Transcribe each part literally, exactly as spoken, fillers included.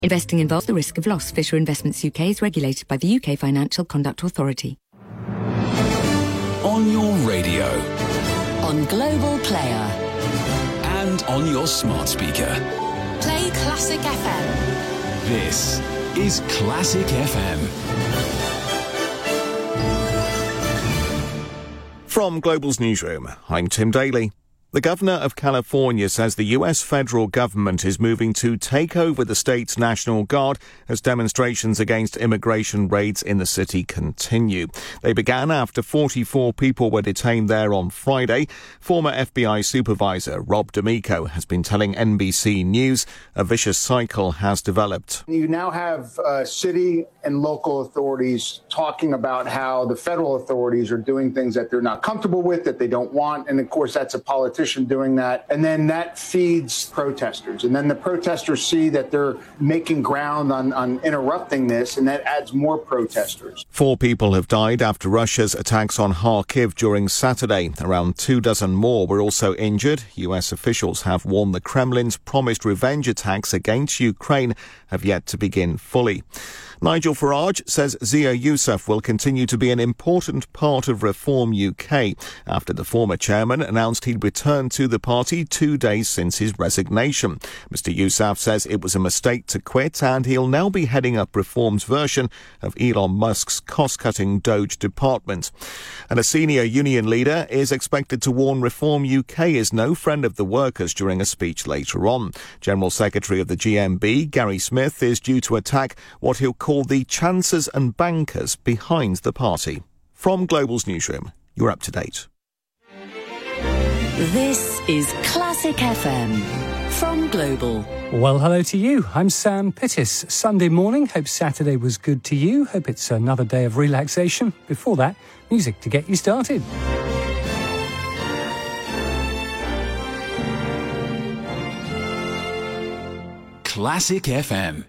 Investing involves the risk of loss. Fisher Investments U K is regulated by the U K Financial Conduct Authority. On your radio. On Global Player. And on your smart speaker. Play Classic F M. This is Classic F M. From Global's newsroom, I'm Tim Daly. The governor of California says the U S federal government is moving to take over the state's National Guard as demonstrations against immigration raids in the city continue. They began after forty-four people were detained there on Friday. Former F B I supervisor Rob D'Amico has been telling N B C News a vicious cycle has developed. You now have uh, city and local authorities talking about how the federal authorities are doing things that they're not comfortable with, that they don't want. And of course, that's a politician doing that. And then that feeds protesters. And then the protesters see that they're making ground on, on interrupting this, and that adds more protesters. Four people have died after Russia's attacks on Kharkiv during Saturday. Around two dozen more were also injured. U S officials have warned the Kremlin's promised revenge attacks against Ukraine have yet to begin fully. Nigel Farage says Zia Youssef will continue to be an important part of Reform U K after the former chairman announced he'd returned to the party two days since his resignation. Mister Youssef says it was a mistake to quit and he'll now be heading up Reform's version of Elon Musk's cost-cutting Doge department. And a senior union leader is expected to warn Reform U K is no friend of the workers during a speech later on. General Secretary of the G M B, Gary Smith, is due to attack what he'll call the chancers and bankers behind the party. From Global's newsroom, you're up to date. This is Classic F M from Global. Well, hello to you. I'm Sam Pittis. Sunday morning. Hope Saturday was good to you. Hope it's another day of relaxation. Before that, music to get you started. Classic F M.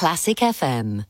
Classic F M.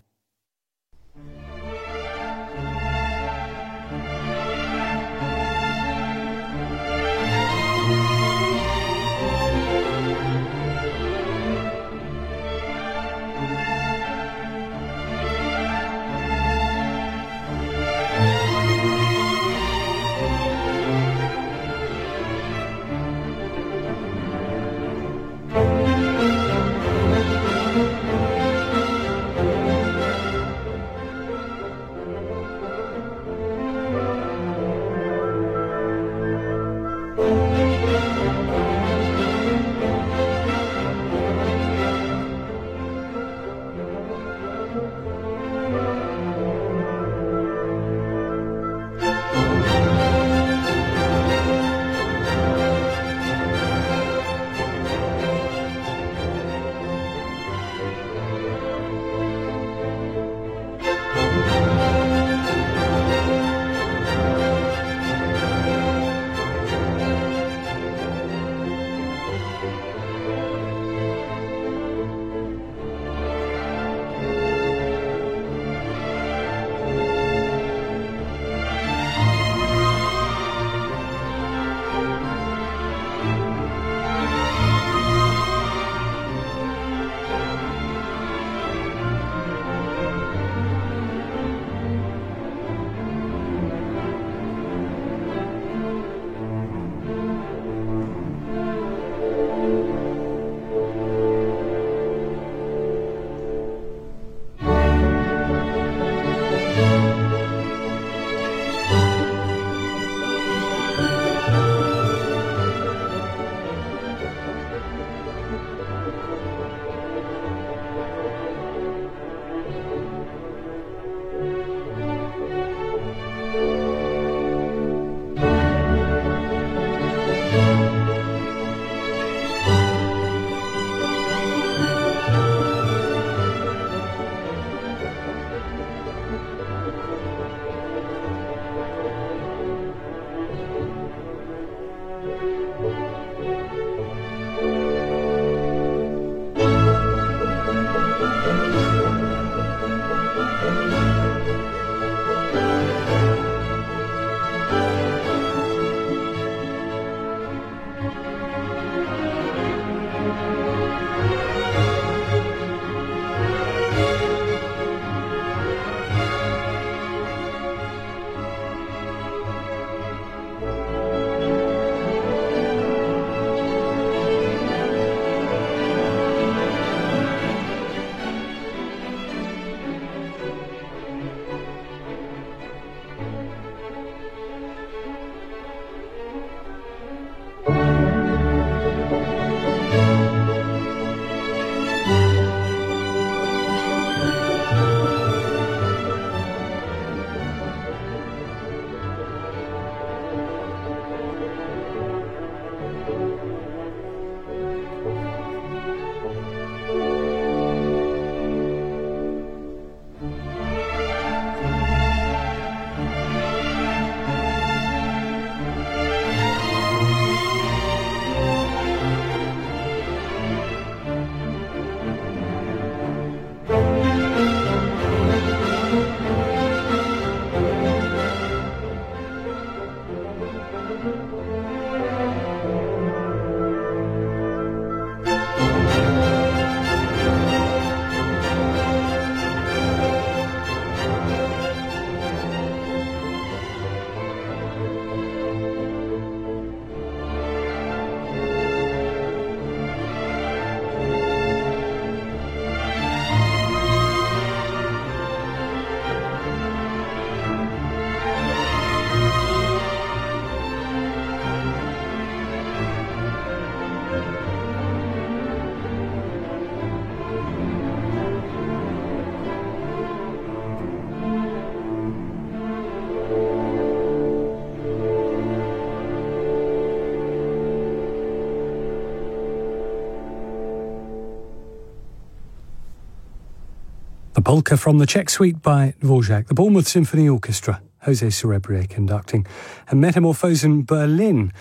polka from the Czech Suite by Dvorak, the Bournemouth Symphony Orchestra, Jose Cerebrier conducting, and Metamorphosen Berlin,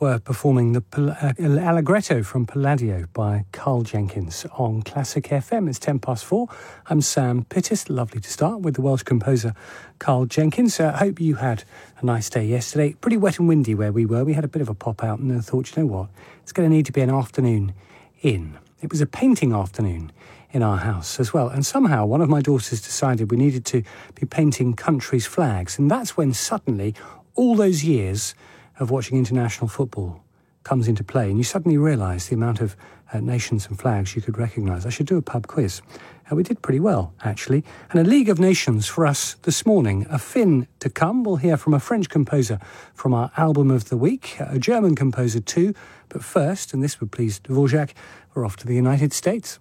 were performing the Pal- uh, Allegretto from Palladio by Carl Jenkins on Classic F M. It's ten past four. I'm Sam Pittis. Lovely to start with the Welsh composer Carl Jenkins. I uh, hope you had a nice day yesterday. Pretty wet and windy where we were. We had a bit of a pop out and I thought, you know what, it's going to need to be an afternoon in. It was a painting afternoon in our house as well. And somehow one of my daughters decided we needed to be painting countries' flags. And that's when suddenly all those years of watching international football comes into play, and you suddenly realise the amount of uh, nations and flags you could recognise. I should do a pub quiz. Uh, we did pretty well, actually. And a League of Nations for us this morning. A Finn to come. We'll hear from a French composer from our album of the week, a German composer too. But first, and this would please Dvorak, we're off to the United States.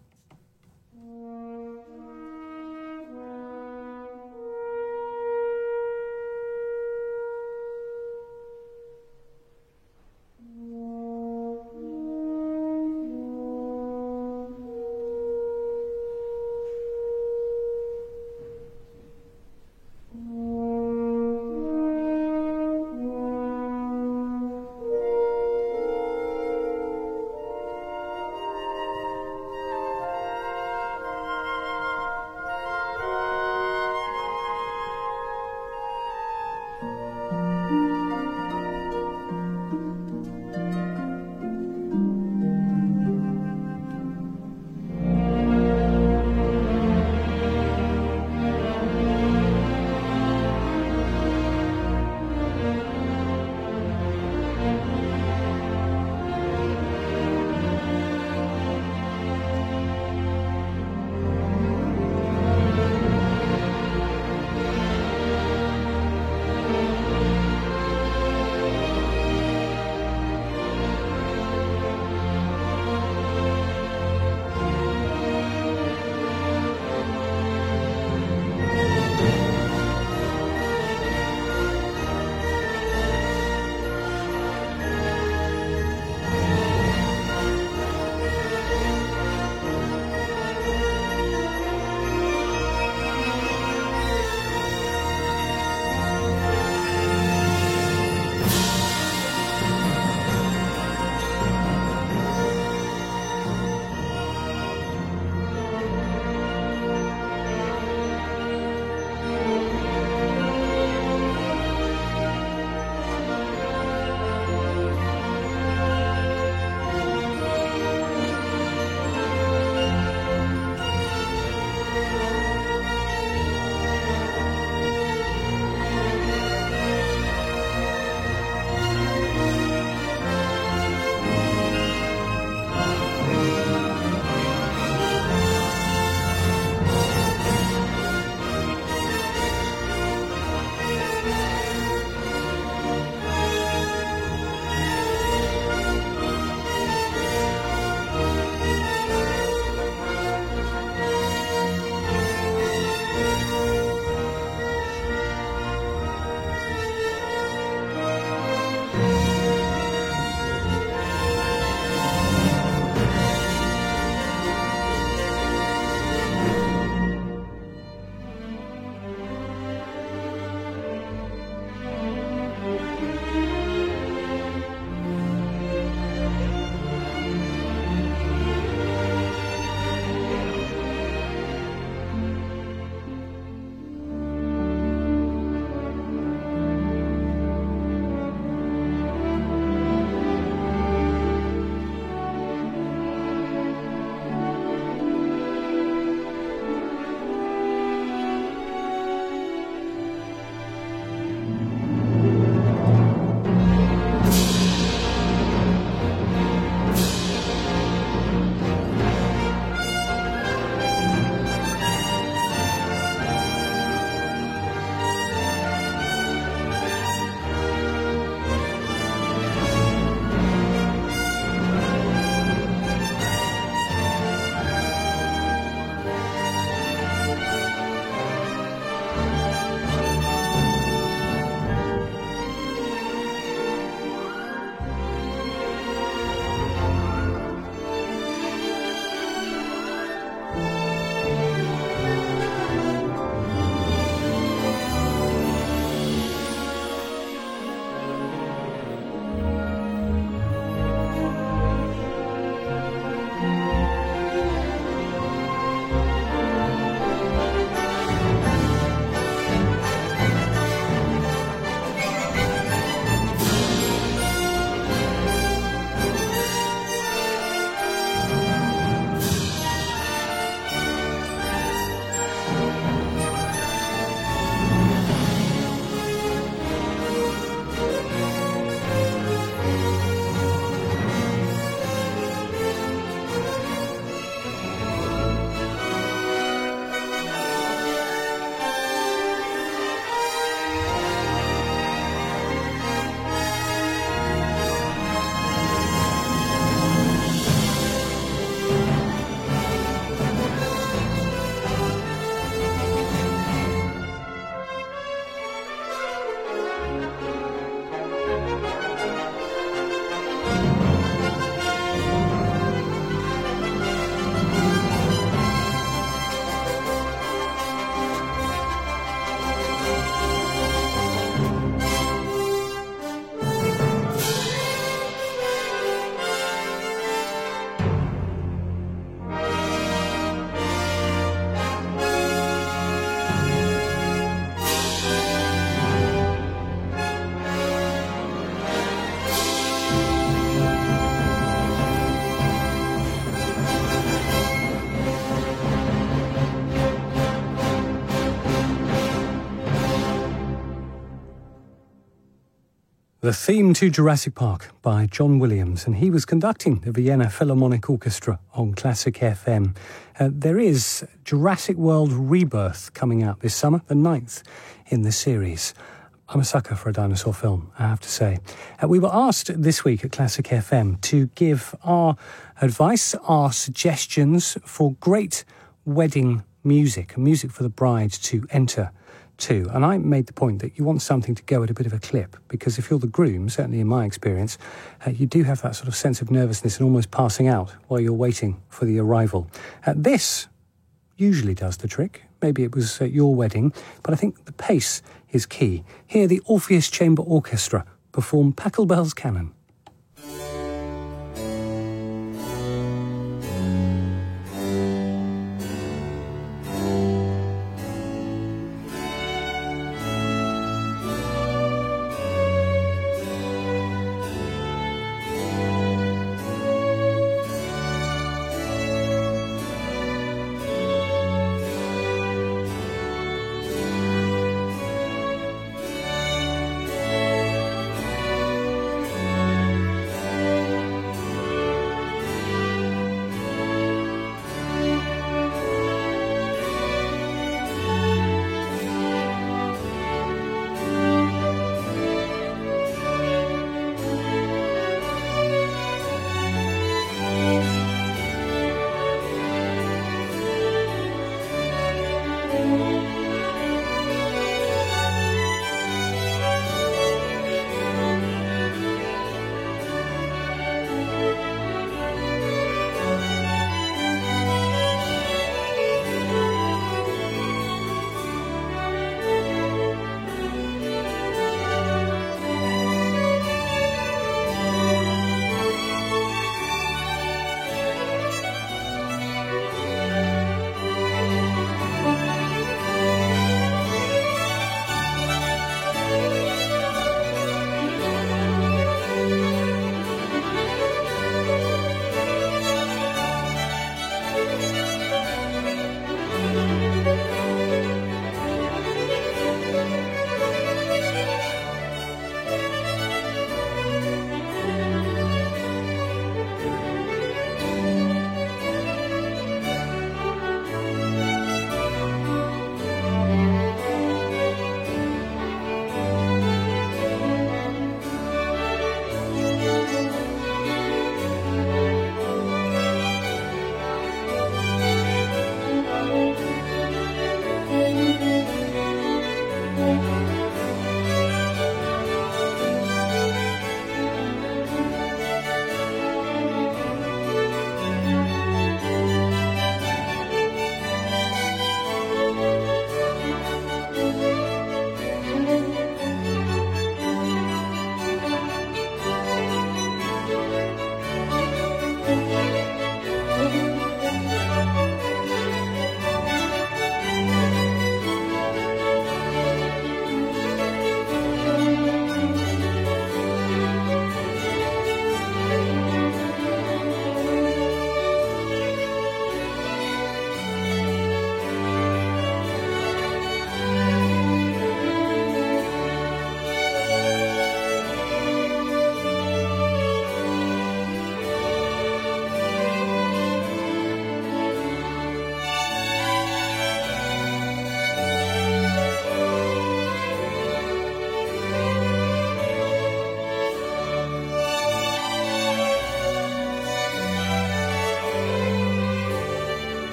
The theme to Jurassic Park by John Williams, and he was conducting the Vienna Philharmonic Orchestra on Classic F M. Uh, there is Jurassic World Rebirth coming out this summer, the ninth in the series. I'm a sucker for a dinosaur film, I have to say. Uh, we were asked this week at Classic F M to give our advice, our suggestions for great wedding music, music for the bride to enter too. And I made the point that you want something to go at a bit of a clip, because if you're the groom, certainly in my experience, uh, you do have that sort of sense of nervousness and almost passing out while you're waiting for the arrival. Uh, this usually does the trick. Maybe it was at your wedding, but I think the pace is key. Here, the Orpheus Chamber Orchestra perform Pachelbel's Canon.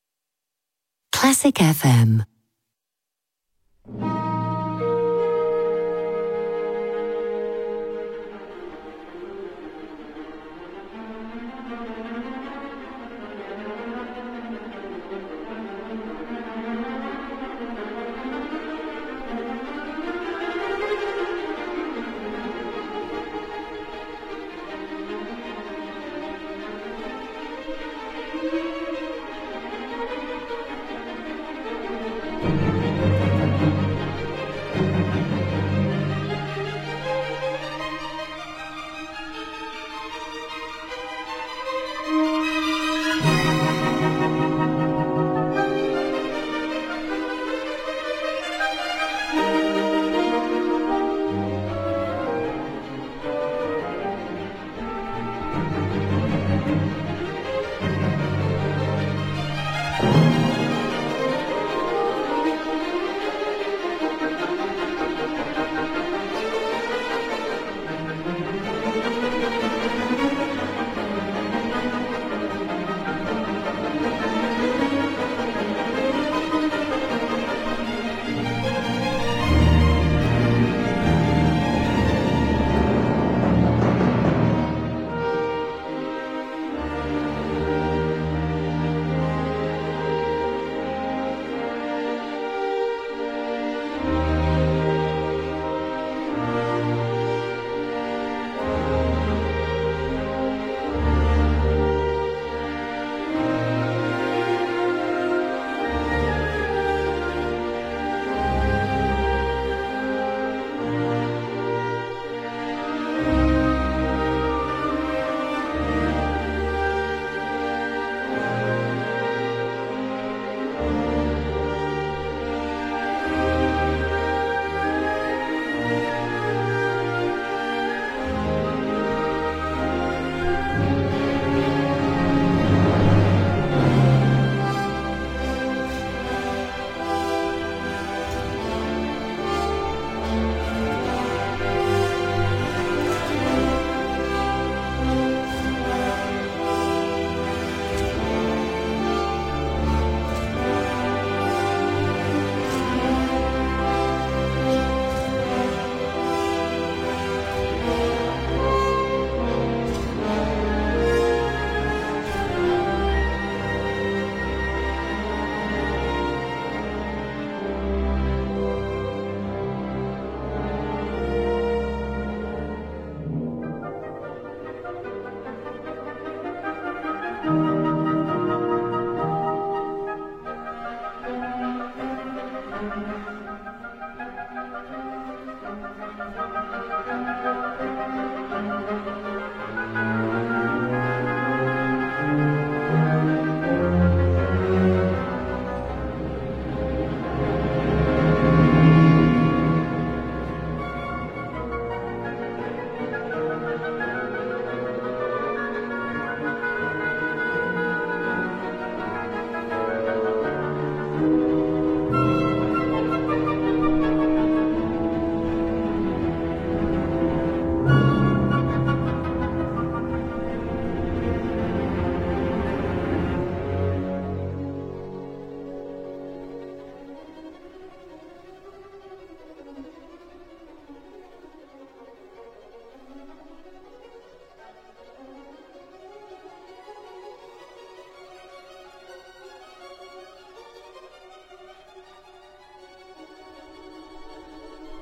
Classic F M.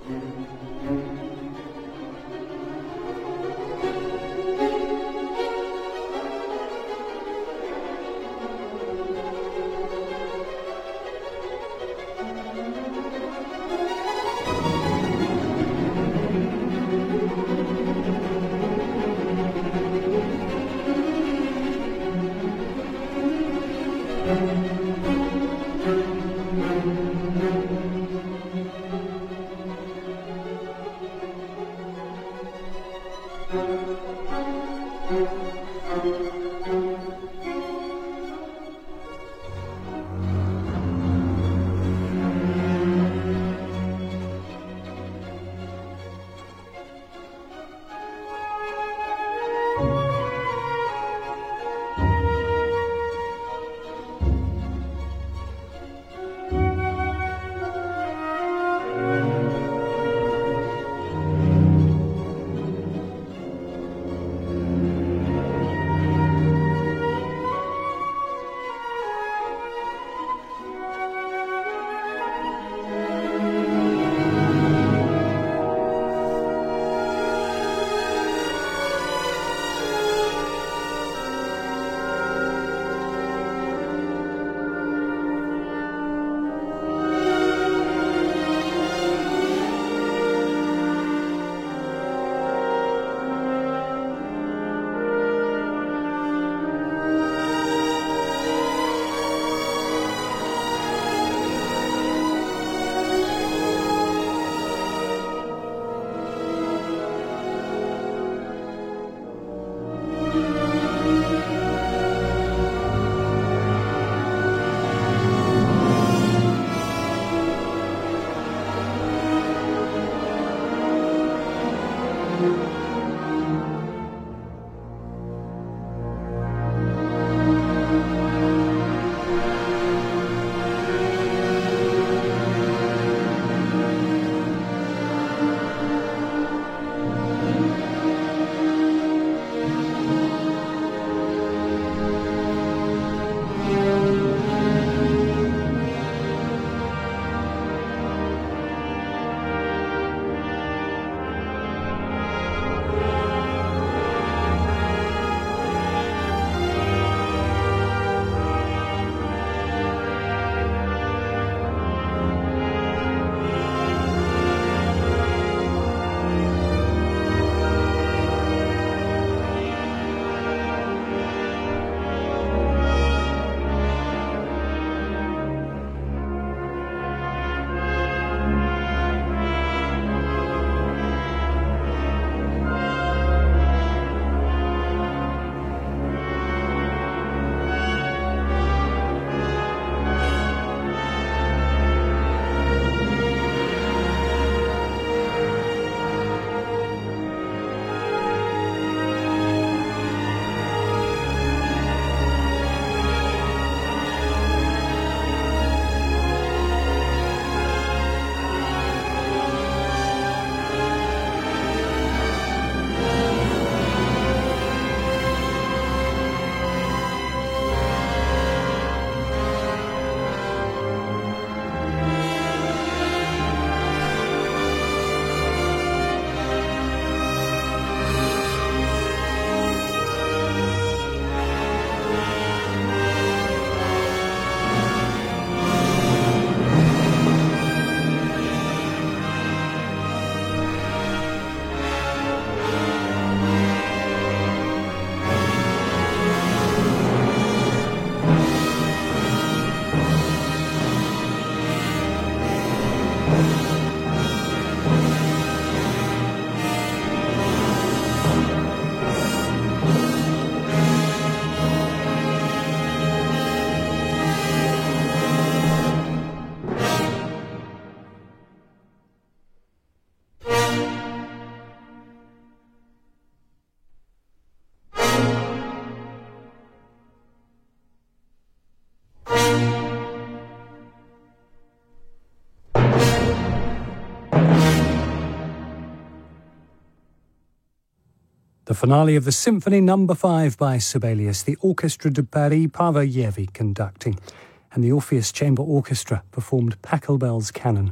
The finale of the Symphony Number five by Sibelius, the Orchestre de Paris, Pavel Yervi conducting, and the Orpheus Chamber Orchestra performed Pachelbel's Canon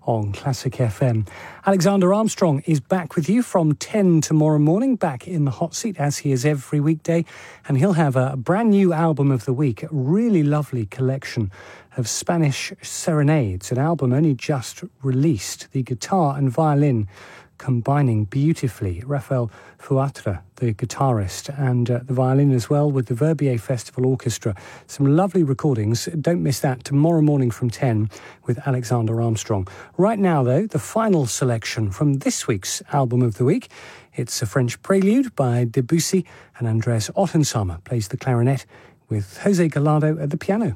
on Classic F M. Alexander Armstrong is back with you from ten tomorrow morning, back in the hot seat as he is every weekday, and he'll have a brand new album of the week, a really lovely collection of Spanish serenades, an album only just released, the guitar and violin combining beautifully. Rafael Fuatra, the guitarist, and uh, the violin as well with the Verbier Festival Orchestra. Some lovely recordings. Don't miss that tomorrow morning from ten with Alexander Armstrong. Right now, though, the final selection from this week's album of the week. It's a French prelude by Debussy, and Andres Ottensamer plays the clarinet with Jose Gallardo at the piano.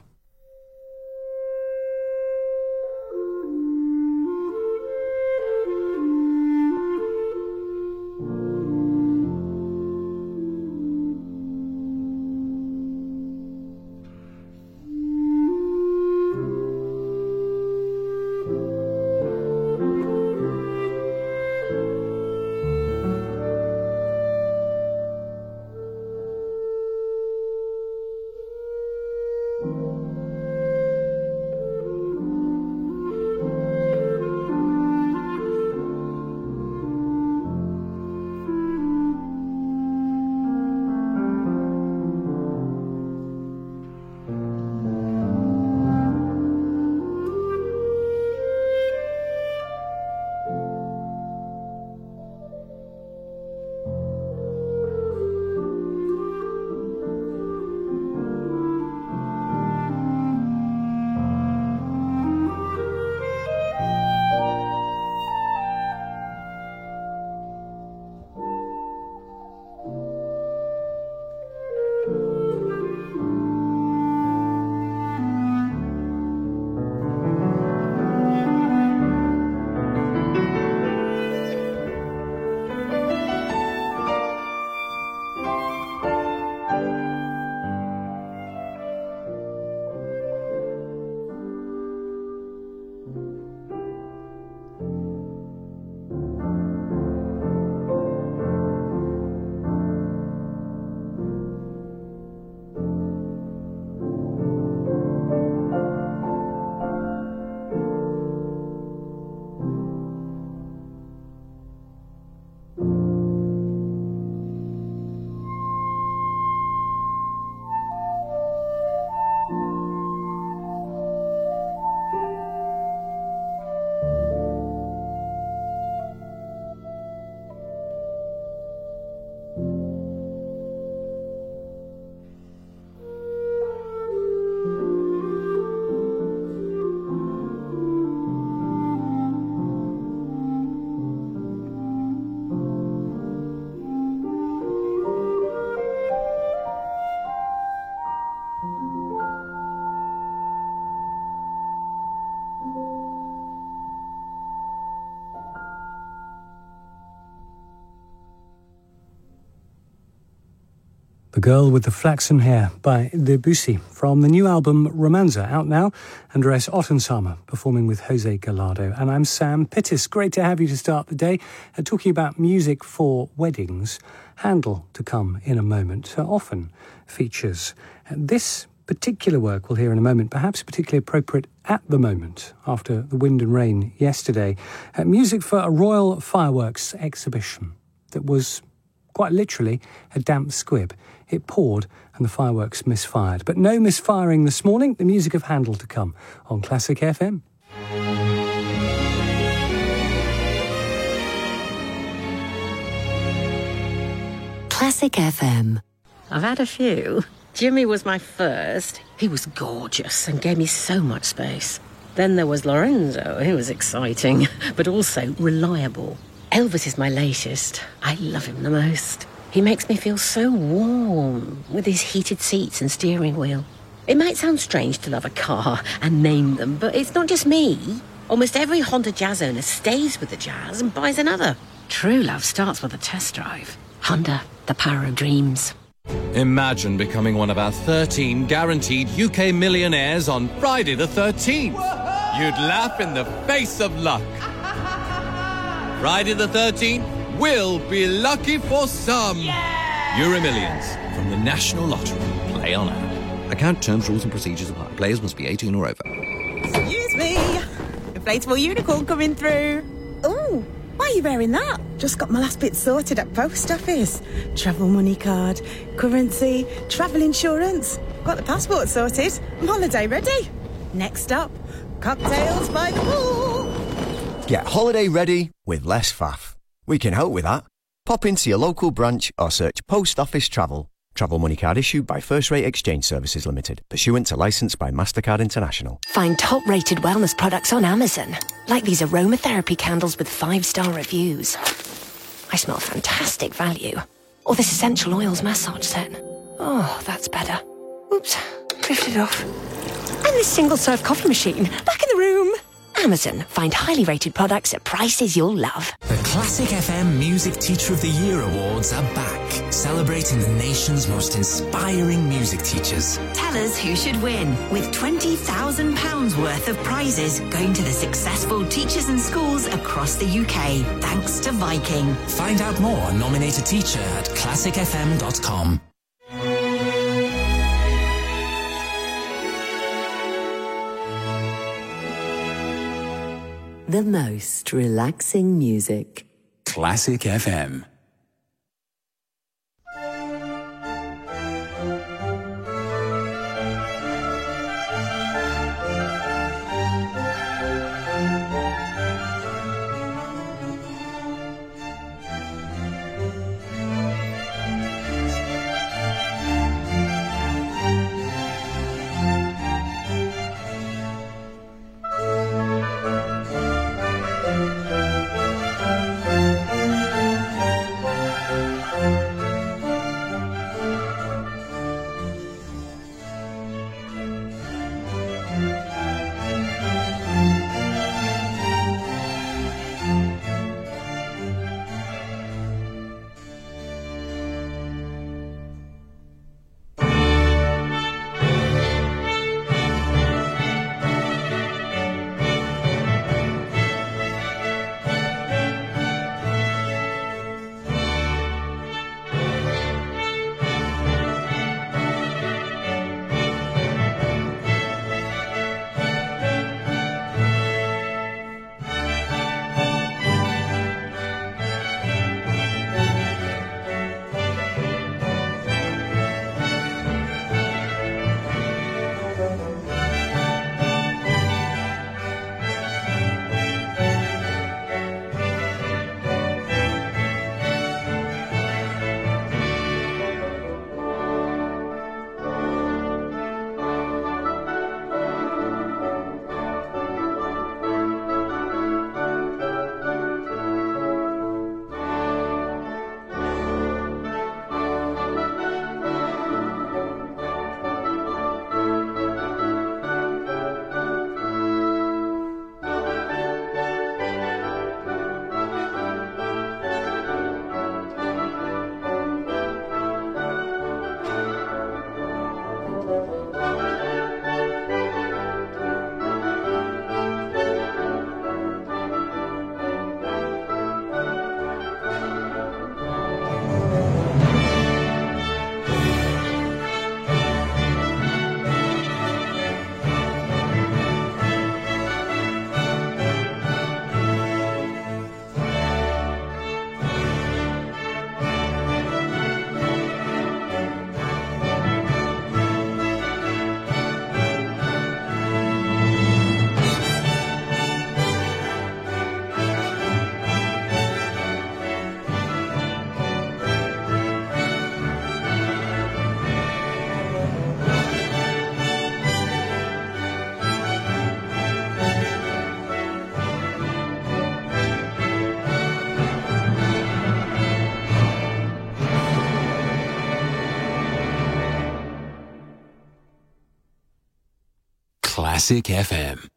The Girl with the Flaxen Hair by Debussy from the new album Romanza, out now. Andres Ottensamer performing with Jose Gallardo. And I'm Sam Pittis. Great to have you to start the day. Uh, talking about music for weddings. Handel to come in a moment. Uh, often features uh, this particular work we'll hear in a moment, perhaps particularly appropriate at the moment after the wind and rain yesterday. Uh, music for a royal fireworks exhibition that was quite literally a damp squib. It poured and the fireworks misfired. But no misfiring this morning. The music of Handel to come on Classic F M. Classic F M. I've had a few. Jimmy was my first. He was gorgeous and gave me so much space. Then there was Lorenzo. He was exciting, but also reliable. Elvis is my latest. I love him the most. He makes me feel so warm with his heated seats and steering wheel. It might sound strange to love a car and name them, but it's not just me. Almost every Honda Jazz owner stays with the Jazz and buys another. True love starts with a test drive. Honda, the power of dreams. Imagine becoming one of our thirteen guaranteed U K millionaires on Friday the thirteenth. Whoa! You'd laugh in the face of luck. Friday the thirteenth will be lucky for some. Yeah! Euro Millions from the National Lottery. Play on air. Account terms, rules and procedures apply. Players must be eighteen or over. Excuse me. If inflatable unicorn coming through. Ooh, why are you wearing that? Just got my last bit sorted at post office. Travel money card, currency, travel insurance. Got the passport sorted. I'm holiday ready. Next stop, cocktails by the pool. Get holiday ready with less faff. We can help with that. Pop into your local branch or search Post Office Travel. Travel money card issued by First Rate Exchange Services Limited, pursuant to licence by MasterCard International. Find top-rated wellness products on Amazon, like these aromatherapy candles with five-star reviews. I smell fantastic value. Or this essential oils massage set. Oh, that's better. Oops, drifted off. And this single-serve coffee machine, back in the room. Amazon. Find highly rated products at prices you'll love. The Classic F M Music Teacher of the Year Awards are back, celebrating the nation's most inspiring music teachers. Tell us who should win, with twenty thousand pounds worth of prizes going to the successful teachers and schools across the U K, thanks to Viking. Find out more and nominate a teacher at classic f m dot com. The most relaxing music. Classic F M. Classic F M.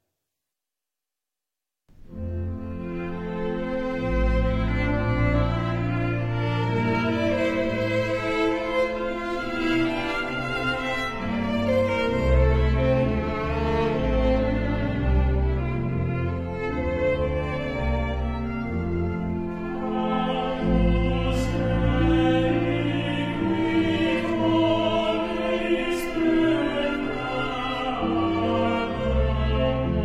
Thank you.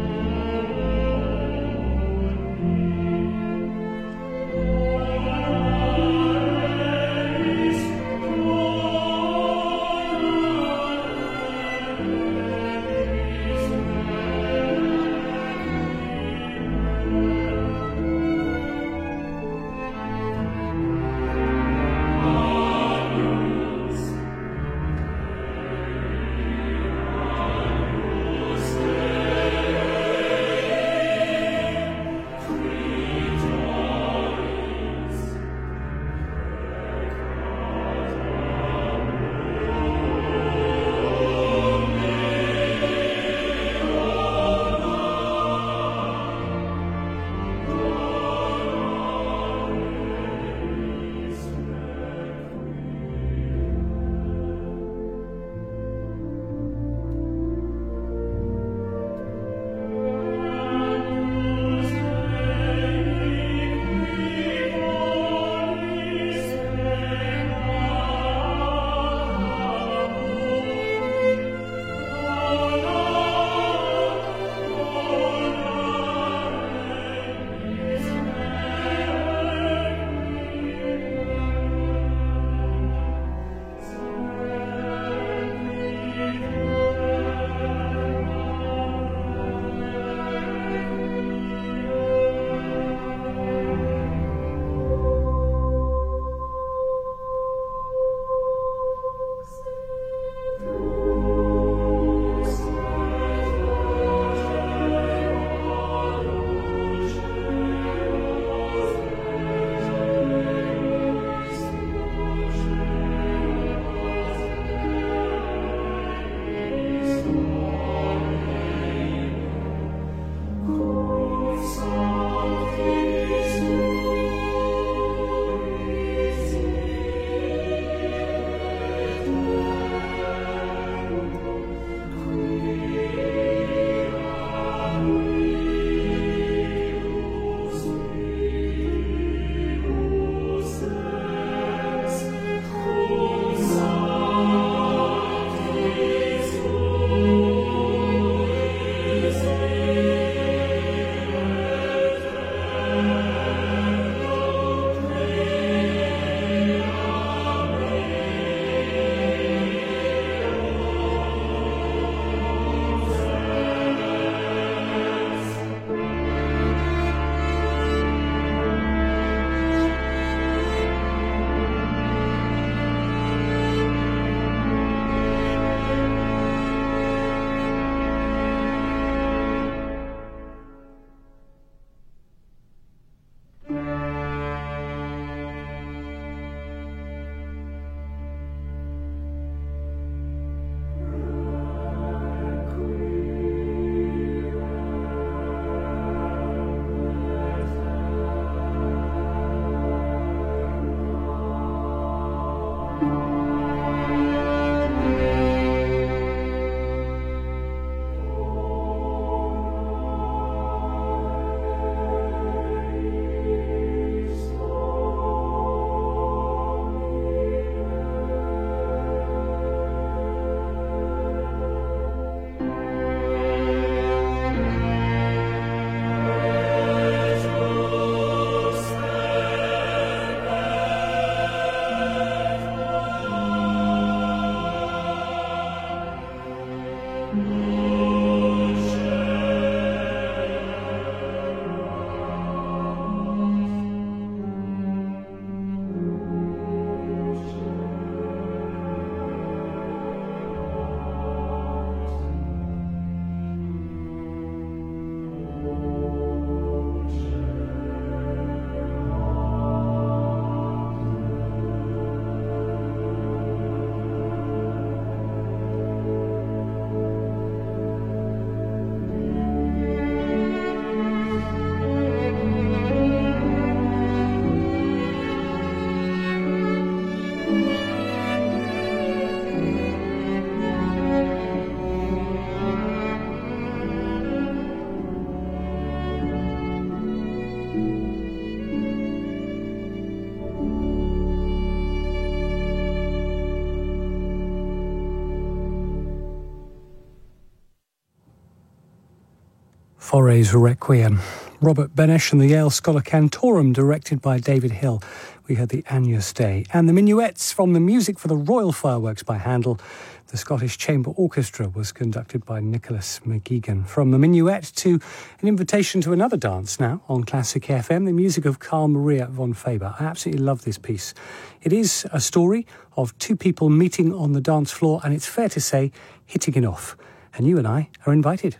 Fauré's Requiem. Robert Benesch and the Yale Scholar Cantorum, directed by David Hill. We heard the Agnus Dei. And the Minuets from the Music for the Royal Fireworks by Handel. The Scottish Chamber Orchestra was conducted by Nicholas McGeegan. From the Minuet to an invitation to another dance now on Classic F M, the music of Carl Maria von Faber. I absolutely love this piece. It is a story of two people meeting on the dance floor, and it's fair to say, hitting it off. And you and I are invited.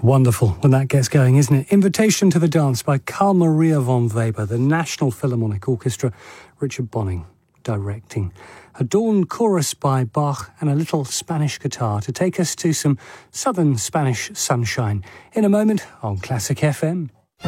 wonderful when that gets going, isn't it? Invitation to the Dance by Carl Maria von Weber, the National Philharmonic Orchestra, Richard Bonning directing. A Dawn Chorus by Bach and a little Spanish guitar to take us to some southern Spanish sunshine in a moment on Classic F M.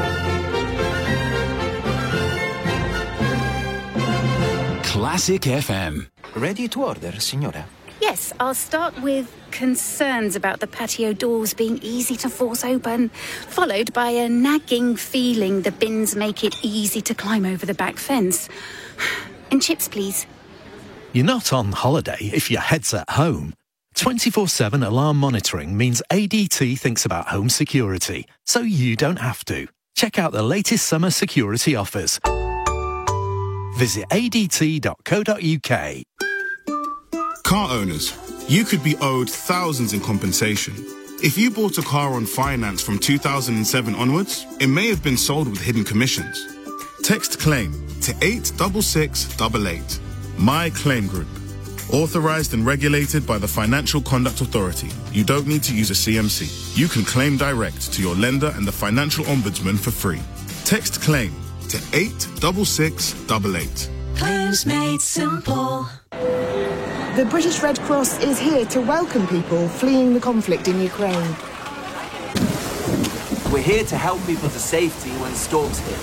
Classic F M. Ready to order, signora? Yes, I'll start with concerns about the patio doors being easy to force open, followed by a nagging feeling the bins make it easy to climb over the back fence. And chips, please. You're not on holiday if your head's at home. twenty-four seven alarm monitoring means A D T thinks about home security, so you don't have to. Check out the latest summer security offers. Visit A D T dot co dot U K. Car owners, you could be owed thousands in compensation. If you bought a car on finance from two thousand seven onwards, it may have been sold with hidden commissions. Text CLAIM to eight six six eight eight. My Claim Group. Authorized and regulated by the Financial Conduct Authority. You don't need to use a C M C. You can claim direct to your lender and the Financial Ombudsman for free. Text CLAIM to eight six six eight eight. Claims made simple. The British Red Cross is here to welcome people fleeing the conflict in Ukraine. We're here to help people to safety when storms hit.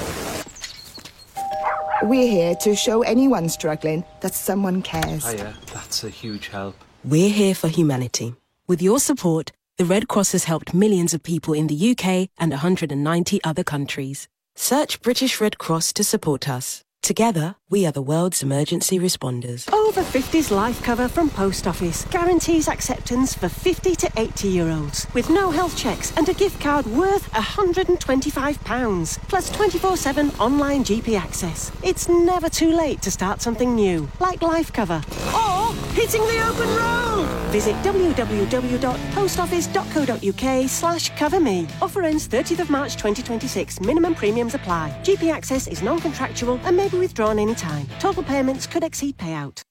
We're here to show anyone struggling that someone cares. Oh yeah, that's a huge help. We're here for humanity. With your support, the Red Cross has helped millions of people in the U K and one hundred ninety other countries. Search British Red Cross to support us. Together, we are the world's emergency responders. Over fifties life cover from Post Office guarantees acceptance for fifty to eighty-year-olds with no health checks and a gift card worth one hundred twenty-five pounds, plus twenty-four seven online G P access. It's never too late to start something new, like life cover. Or hitting the open road! Visit w w w dot post office dot co dot u k slash cover me. Offer ends thirtieth of March twenty twenty-six. Minimum premiums apply. G P access is non-contractual and may be withdrawn anytime. Total payments could exceed payout.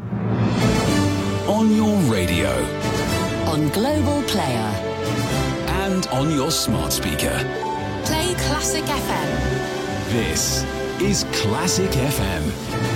On your radio. On Global Player. And on your smart speaker. Play Classic F M. This is Classic F M.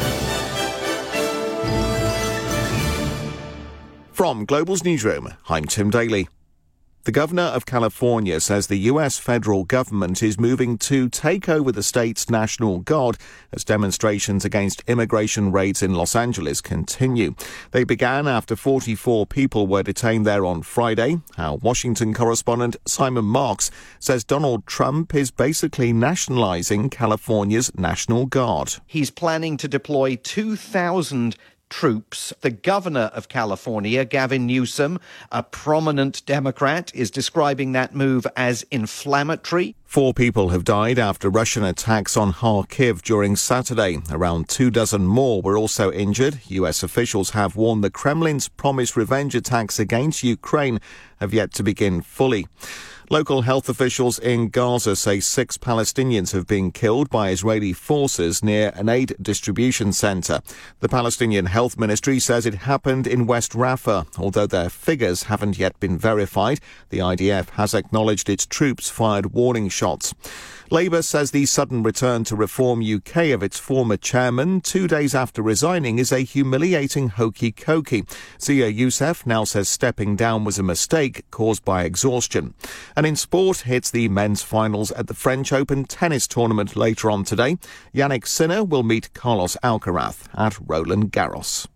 From Global's newsroom, I'm Tim Daly. The governor of California says the U S federal government is moving to take over the state's National Guard as demonstrations against immigration raids in Los Angeles continue. They began after forty-four people were detained there on Friday. Our Washington correspondent Simon Marks says Donald Trump is basically nationalizing California's National Guard. He's planning to deploy two thousand troops. The governor of California, Gavin Newsom, a prominent Democrat, is describing that move as inflammatory. Four people have died after Russian attacks on Kharkiv during Saturday. Around two dozen more were also injured. U S officials have warned the Kremlin's promised revenge attacks against Ukraine have yet to begin fully. Local health officials in Gaza say six Palestinians have been killed by Israeli forces near an aid distribution centre. The Palestinian Health Ministry says it happened in West Rafah, although their figures haven't yet been verified. The I D F has acknowledged its troops fired warning shots. Labour says the sudden return to Reform U K of its former chairman two days after resigning is a humiliating hokey-cokey. Zia Youssef now says stepping down was a mistake caused by exhaustion. And in sport, it's the men's finals at the French Open tennis tournament later on today. Yannick Sinner will meet Carlos Alcaraz at Roland Garros.